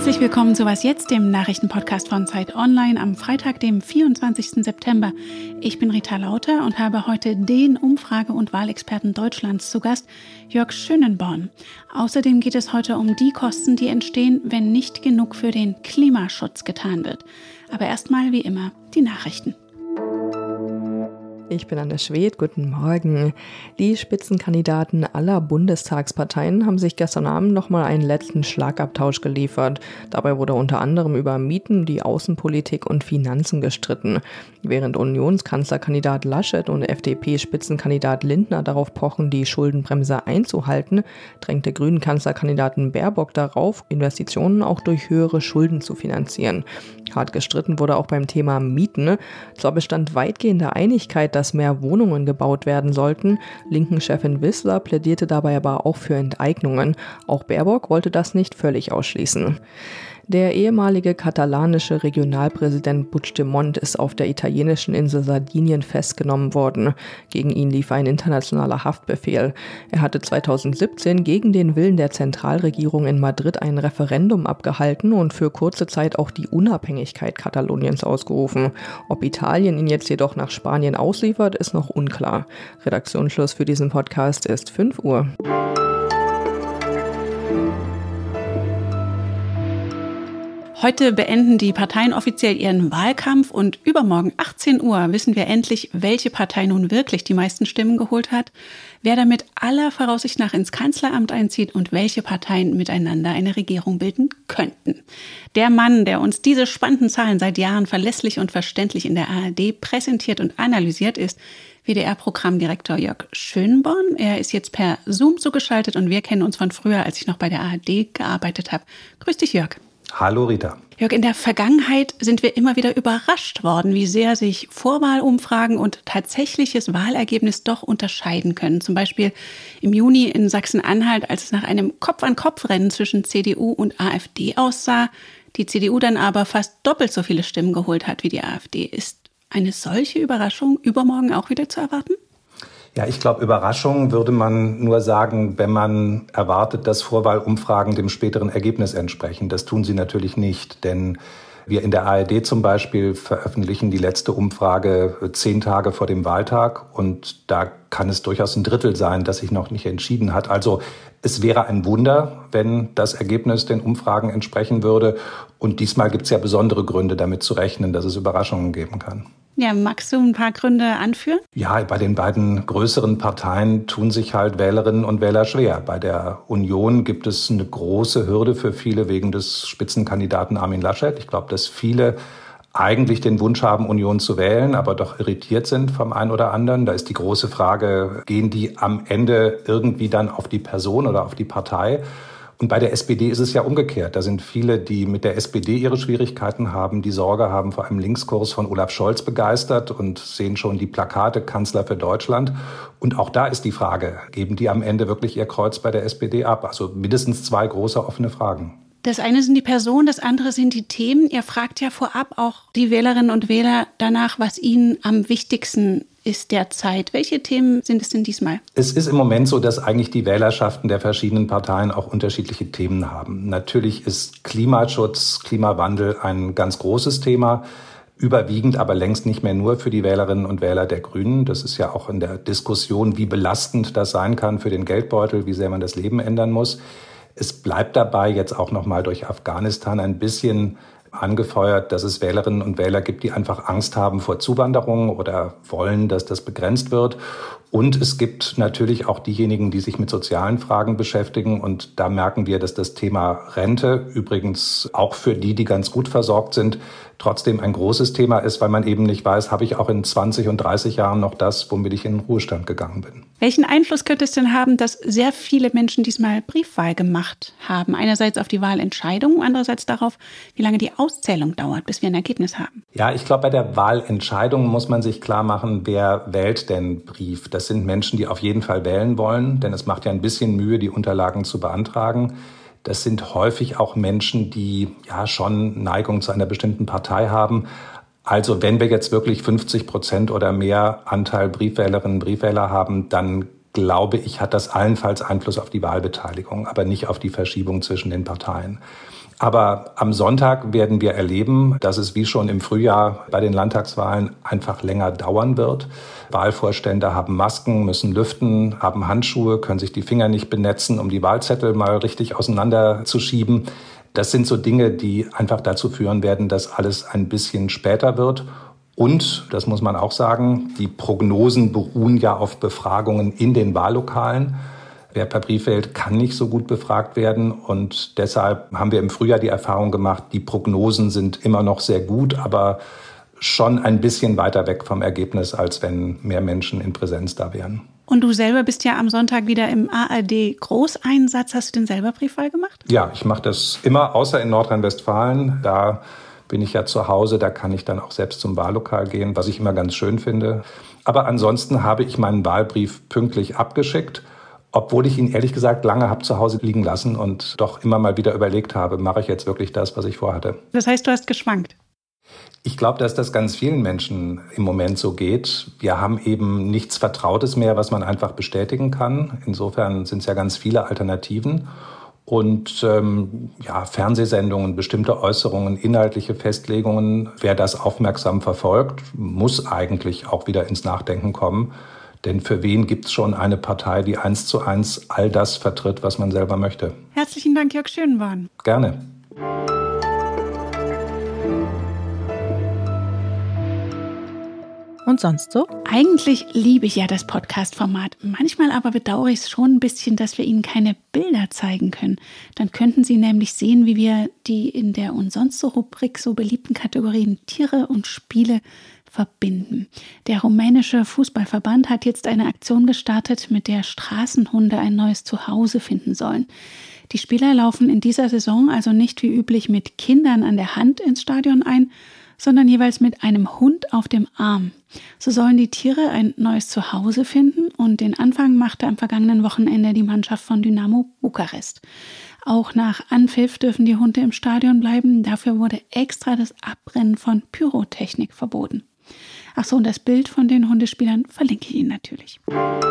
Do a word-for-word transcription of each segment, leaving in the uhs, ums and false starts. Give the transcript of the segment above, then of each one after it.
Herzlich willkommen zu Was jetzt, dem Nachrichtenpodcast von Zeit Online am Freitag, dem vierundzwanzigsten September. Ich bin Rita Lauter und habe heute den Umfrage- und Wahlexperten Deutschlands zu Gast, Jörg Schönenborn. Außerdem geht es heute um die Kosten, die entstehen, wenn nicht genug für den Klimaschutz getan wird. Aber erstmal wie immer die Nachrichten. Ich bin Anne Schwedt, guten Morgen. Die Spitzenkandidaten aller Bundestagsparteien haben sich gestern Abend nochmal einen letzten Schlagabtausch geliefert. Dabei wurde unter anderem über Mieten, die Außenpolitik und Finanzen gestritten. Während Unionskanzlerkandidat Laschet und F D P-Spitzenkandidat Lindner darauf pochen, die Schuldenbremse einzuhalten, drängte Grünen-Kanzlerkandidaten Baerbock darauf, Investitionen auch durch höhere Schulden zu finanzieren. Hart gestritten wurde auch beim Thema Mieten. Zwar bestand weitgehende Einigkeit, dass mehr Wohnungen gebaut werden sollten. Linken-Chefin Wissler plädierte dabei aber auch für Enteignungen. Auch Baerbock wollte das nicht völlig ausschließen. Der ehemalige katalanische Regionalpräsident Puigdemont ist auf der italienischen Insel Sardinien festgenommen worden. Gegen ihn lief ein internationaler Haftbefehl. Er hatte zweitausendsiebzehn gegen den Willen der Zentralregierung in Madrid ein Referendum abgehalten und für kurze Zeit auch die Unabhängigkeit Kataloniens ausgerufen. Ob Italien ihn jetzt jedoch nach Spanien ausliefert, ist noch unklar. Redaktionsschluss für diesen Podcast ist fünf Uhr. Heute beenden die Parteien offiziell ihren Wahlkampf und übermorgen achtzehn Uhr wissen wir endlich, welche Partei nun wirklich die meisten Stimmen geholt hat, wer damit aller Voraussicht nach ins Kanzleramt einzieht und welche Parteien miteinander eine Regierung bilden könnten. Der Mann, der uns diese spannenden Zahlen seit Jahren verlässlich und verständlich in der A R D präsentiert und analysiert, ist W D R-Programmdirektor Jörg Schönenborn. Er ist jetzt per Zoom zugeschaltet und wir kennen uns von früher, als ich noch bei der A R D gearbeitet habe. Grüß dich, Jörg. Hallo Rita. Jörg, in der Vergangenheit sind wir immer wieder überrascht worden, wie sehr sich Vorwahlumfragen und tatsächliches Wahlergebnis doch unterscheiden können. Zum Beispiel im Juni in Sachsen-Anhalt, als es nach einem Kopf-an-Kopf-Rennen zwischen C D U und AfD aussah, die C D U dann aber fast doppelt so viele Stimmen geholt hat wie die AfD. Ist eine solche Überraschung übermorgen auch wieder zu erwarten? Ja, ich glaube, Überraschung würde man nur sagen, wenn man erwartet, dass Vorwahlumfragen dem späteren Ergebnis entsprechen. Das tun sie natürlich nicht, denn wir in der A R D zum Beispiel veröffentlichen die letzte Umfrage zehn Tage vor dem Wahltag und da kann es durchaus ein Drittel sein, das sich noch nicht entschieden hat. Also es wäre ein Wunder, wenn das Ergebnis den Umfragen entsprechen würde und diesmal gibt es ja besondere Gründe, damit zu rechnen, dass es Überraschungen geben kann. Ja, magst du ein paar Gründe anführen? Ja, bei den beiden größeren Parteien tun sich halt Wählerinnen und Wähler schwer. Bei der Union gibt es eine große Hürde für viele wegen des Spitzenkandidaten Armin Laschet. Ich glaube, dass viele eigentlich den Wunsch haben, Union zu wählen, aber doch irritiert sind vom einen oder anderen. Da ist die große Frage, gehen die am Ende irgendwie dann auf die Person oder auf die Partei? Und bei der S P D ist es ja umgekehrt. Da sind viele, die mit der S P D ihre Schwierigkeiten haben, die Sorge haben vor einem Linkskurs von Olaf Scholz begeistert und sehen schon die Plakate Kanzler für Deutschland. Und auch da ist die Frage, geben die am Ende wirklich ihr Kreuz bei der S P D ab? Also mindestens zwei große offene Fragen. Das eine sind die Personen, das andere sind die Themen. Ihr fragt ja vorab auch die Wählerinnen und Wähler danach, was ihnen am wichtigsten ist derzeit. Welche Themen sind es denn diesmal? Es ist im Moment so, dass eigentlich die Wählerschaften der verschiedenen Parteien auch unterschiedliche Themen haben. Natürlich ist Klimaschutz, Klimawandel ein ganz großes Thema. Überwiegend, aber längst nicht mehr nur für die Wählerinnen und Wähler der Grünen. Das ist ja auch in der Diskussion, wie belastend das sein kann für den Geldbeutel, wie sehr man das Leben ändern muss. Es bleibt dabei jetzt auch noch mal durch Afghanistan ein bisschen angefeuert, dass es Wählerinnen und Wähler gibt, die einfach Angst haben vor Zuwanderung oder wollen, dass das begrenzt wird. Und es gibt natürlich auch diejenigen, die sich mit sozialen Fragen beschäftigen. Und da merken wir, dass das Thema Rente, übrigens auch für die, die ganz gut versorgt sind, trotzdem ein großes Thema ist, weil man eben nicht weiß, habe ich auch in zwanzig und dreißig Jahren noch das, womit ich in den Ruhestand gegangen bin. Welchen Einfluss könnte es denn haben, dass sehr viele Menschen diesmal Briefwahl gemacht haben? Einerseits auf die Wahlentscheidung, andererseits darauf, wie lange die Auszählung dauert, bis wir ein Ergebnis haben. Ja, ich glaube, bei der Wahlentscheidung muss man sich klar machen, wer wählt denn Brief. Das sind Menschen, die auf jeden Fall wählen wollen, denn es macht ja ein bisschen Mühe, die Unterlagen zu beantragen. Das sind häufig auch Menschen, die ja schon Neigung zu einer bestimmten Partei haben. Also wenn wir jetzt wirklich fünfzig Prozent oder mehr Anteil Briefwählerinnen und Briefwähler haben, dann glaube ich, hat das allenfalls Einfluss auf die Wahlbeteiligung, aber nicht auf die Verschiebung zwischen den Parteien. Aber am Sonntag werden wir erleben, dass es wie schon im Frühjahr bei den Landtagswahlen einfach länger dauern wird. Wahlvorstände haben Masken, müssen lüften, haben Handschuhe, können sich die Finger nicht benetzen, um die Wahlzettel mal richtig auseinanderzuschieben. Das sind so Dinge, die einfach dazu führen werden, dass alles ein bisschen später wird. Und, das muss man auch sagen, die Prognosen beruhen ja auf Befragungen in den Wahllokalen. Wer per Brief wählt, kann nicht so gut befragt werden. Und deshalb haben wir im Frühjahr die Erfahrung gemacht, die Prognosen sind immer noch sehr gut, aber schon ein bisschen weiter weg vom Ergebnis, als wenn mehr Menschen in Präsenz da wären. Und du selber bist ja am Sonntag wieder im A R D-Großeinsatz. Hast du denn selber Briefwahl gemacht? Ja, ich mache das immer, außer in Nordrhein-Westfalen. Da bin ich ja zu Hause, da kann ich dann auch selbst zum Wahllokal gehen, was ich immer ganz schön finde. Aber ansonsten habe ich meinen Wahlbrief pünktlich abgeschickt, obwohl ich ihn ehrlich gesagt lange habe zu Hause liegen lassen und doch immer mal wieder überlegt habe, mache ich jetzt wirklich das, was ich vorhatte. Das heißt, du hast geschwankt? Ich glaube, dass das ganz vielen Menschen im Moment so geht. Wir haben eben nichts Vertrautes mehr, was man einfach bestätigen kann. Insofern sind es ja ganz viele Alternativen. Und ähm, ja, Fernsehsendungen, bestimmte Äußerungen, inhaltliche Festlegungen, wer das aufmerksam verfolgt, muss eigentlich auch wieder ins Nachdenken kommen. Denn für wen gibt es schon eine Partei, die eins zu eins all das vertritt, was man selber möchte? Herzlichen Dank, Jörg Schönborn. Gerne. Und sonst so? Eigentlich liebe ich ja das Podcast-Format. Manchmal aber bedauere ich es schon ein bisschen, dass wir Ihnen keine Bilder zeigen können. Dann könnten Sie nämlich sehen, wie wir die in der und sonst so Rubrik so beliebten Kategorien Tiere und Spiele verbinden. Der rumänische Fußballverband hat jetzt eine Aktion gestartet, mit der Straßenhunde ein neues Zuhause finden sollen. Die Spieler laufen in dieser Saison also nicht wie üblich mit Kindern an der Hand ins Stadion ein, sondern jeweils mit einem Hund auf dem Arm. So sollen die Tiere ein neues Zuhause finden und den Anfang machte am vergangenen Wochenende die Mannschaft von Dynamo Bukarest. Auch nach Anpfiff dürfen die Hunde im Stadion bleiben. Dafür wurde extra das Abbrennen von Pyrotechnik verboten. Ach so, und das Bild von den Hundespielern verlinke ich Ihnen natürlich.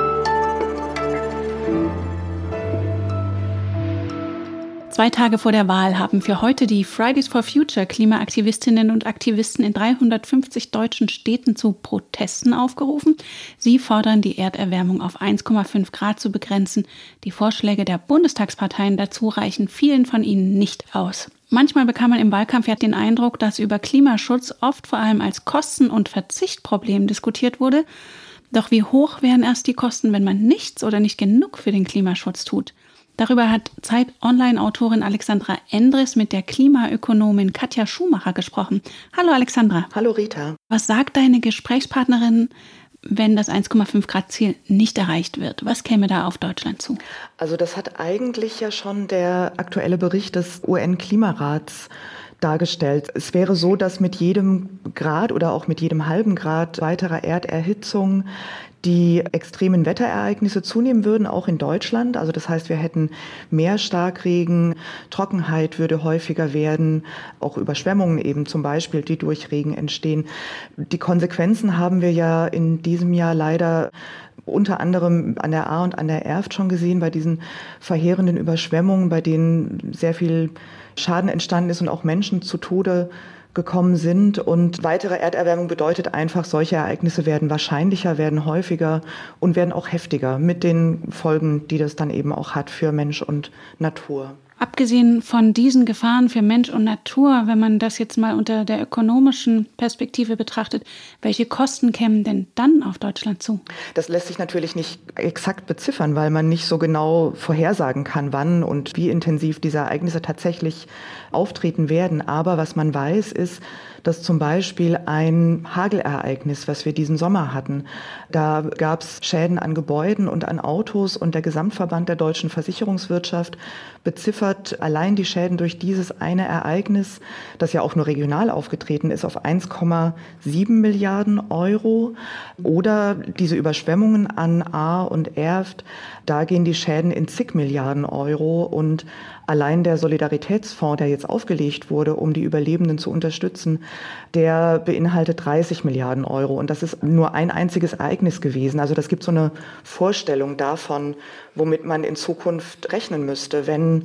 Zwei Tage vor der Wahl haben für heute die Fridays for Future Klimaaktivistinnen und Aktivisten in dreihundertfünfzig deutschen Städten zu Protesten aufgerufen. Sie fordern, die Erderwärmung auf eins Komma fünf Grad zu begrenzen. Die Vorschläge der Bundestagsparteien dazu reichen vielen von ihnen nicht aus. Manchmal bekam man im Wahlkampf ja den Eindruck, dass über Klimaschutz oft vor allem als Kosten- und Verzichtproblem diskutiert wurde. Doch wie hoch wären erst die Kosten, wenn man nichts oder nicht genug für den Klimaschutz tut? Darüber hat Zeit-Online-Autorin Alexandra Endres mit der Klimaökonomin Katja Schumacher gesprochen. Hallo Alexandra. Hallo Rita. Was sagt deine Gesprächspartnerin, wenn das eins Komma fünf Grad Ziel nicht erreicht wird? Was käme da auf Deutschland zu? Also das hat eigentlich ja schon der aktuelle Bericht des U N-Klimarats dargestellt. Es wäre so, dass mit jedem Grad oder auch mit jedem halben Grad weiterer Erderhitzung die extremen Wetterereignisse zunehmen würden, auch in Deutschland. Also das heißt, wir hätten mehr Starkregen, Trockenheit würde häufiger werden, auch Überschwemmungen eben zum Beispiel, die durch Regen entstehen. Die Konsequenzen haben wir ja in diesem Jahr leider unter anderem an der Ahr und an der Erft schon gesehen, bei diesen verheerenden Überschwemmungen, bei denen sehr viel Schaden entstanden ist und auch Menschen zu Tode gekommen sind. Und weitere Erderwärmung bedeutet einfach, solche Ereignisse werden wahrscheinlicher, werden häufiger und werden auch heftiger mit den Folgen, die das dann eben auch hat für Mensch und Natur. Abgesehen von diesen Gefahren für Mensch und Natur, wenn man das jetzt mal unter der ökonomischen Perspektive betrachtet, welche Kosten kämen denn dann auf Deutschland zu? Das lässt sich natürlich nicht exakt beziffern, weil man nicht so genau vorhersagen kann, wann und wie intensiv diese Ereignisse tatsächlich auftreten werden. Aber was man weiß, ist, dass zum Beispiel ein Hagelereignis, was wir diesen Sommer hatten, da gab es Schäden an Gebäuden und an Autos und der Gesamtverband der deutschen Versicherungswirtschaft beziffert allein die Schäden durch dieses eine Ereignis, das ja auch nur regional aufgetreten ist, auf eins Komma sieben Milliarden Euro. Oder diese Überschwemmungen an Ahr und Erft, da gehen die Schäden in zig Milliarden Euro. Und allein der Solidaritätsfonds, der jetzt aufgelegt wurde, um die Überlebenden zu unterstützen, der beinhaltet dreißig Milliarden Euro. Und das ist nur ein einziges Ereignis gewesen. Also das gibt so eine Vorstellung davon, womit man in Zukunft rechnen müsste, wenn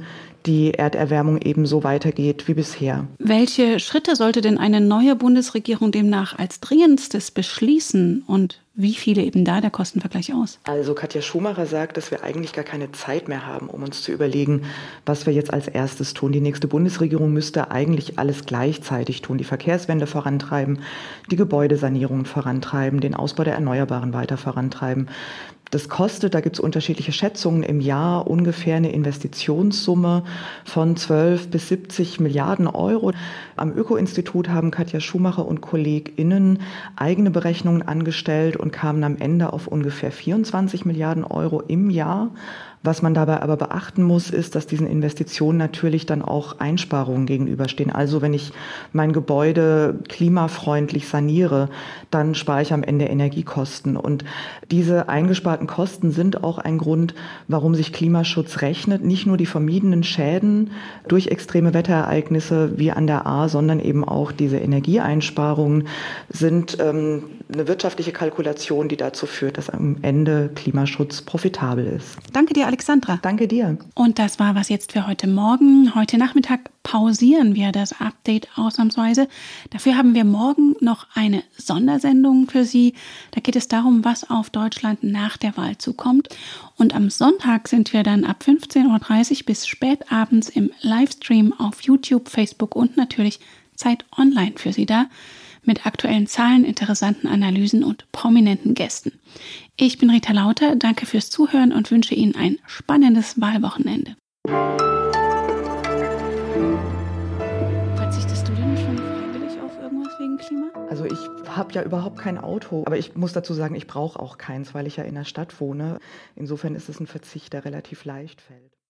die Erderwärmung eben so weitergeht wie bisher. Welche Schritte sollte denn eine neue Bundesregierung demnach als dringendstes beschließen und wie viele eben da der Kostenvergleich aus? Also Katja Schumacher sagt, dass wir eigentlich gar keine Zeit mehr haben, um uns zu überlegen, was wir jetzt als erstes tun. Die nächste Bundesregierung müsste eigentlich alles gleichzeitig tun. Die Verkehrswende vorantreiben, die Gebäudesanierung vorantreiben, den Ausbau der Erneuerbaren weiter vorantreiben. Das kostet, da gibt es unterschiedliche Schätzungen, im Jahr ungefähr eine Investitionssumme von zwölf bis siebzig Milliarden Euro. Am Öko-Institut haben Katja Schumacher und KollegInnen eigene Berechnungen angestellt und kamen am Ende auf ungefähr vierundzwanzig Milliarden Euro im Jahr. Was man dabei aber beachten muss, ist, dass diesen Investitionen natürlich dann auch Einsparungen gegenüberstehen. Also wenn ich mein Gebäude klimafreundlich saniere, dann spare ich am Ende Energiekosten. Und diese eingesparten Kosten sind auch ein Grund, warum sich Klimaschutz rechnet. Nicht nur die vermiedenen Schäden durch extreme Wetterereignisse wie an der Ahr, sondern eben auch diese Energieeinsparungen sind ähm, eine wirtschaftliche Kalkulation, die dazu führt, dass am Ende Klimaschutz profitabel ist. Danke dir, Alexandra. Danke dir. Und das war was jetzt für heute Morgen. Heute Nachmittag pausieren wir das Update ausnahmsweise. Dafür haben wir morgen noch eine Sondersendung für Sie. Da geht es darum, was auf Deutschland nach der Wahl zukommt. Und am Sonntag sind wir dann ab fünfzehn Uhr dreißig bis spät abends im Livestream auf YouTube, Facebook und natürlich Zeit Online für Sie da. Mit aktuellen Zahlen, interessanten Analysen und prominenten Gästen. Ich bin Rita Lauter, danke fürs Zuhören und wünsche Ihnen ein spannendes Wahlwochenende. Verzichtest du denn schon freiwillig auf irgendwas wegen Klima? Also ich habe ja überhaupt kein Auto, aber ich muss dazu sagen, ich brauche auch keins, weil ich ja in der Stadt wohne. Insofern ist es ein Verzicht, der relativ leicht fällt.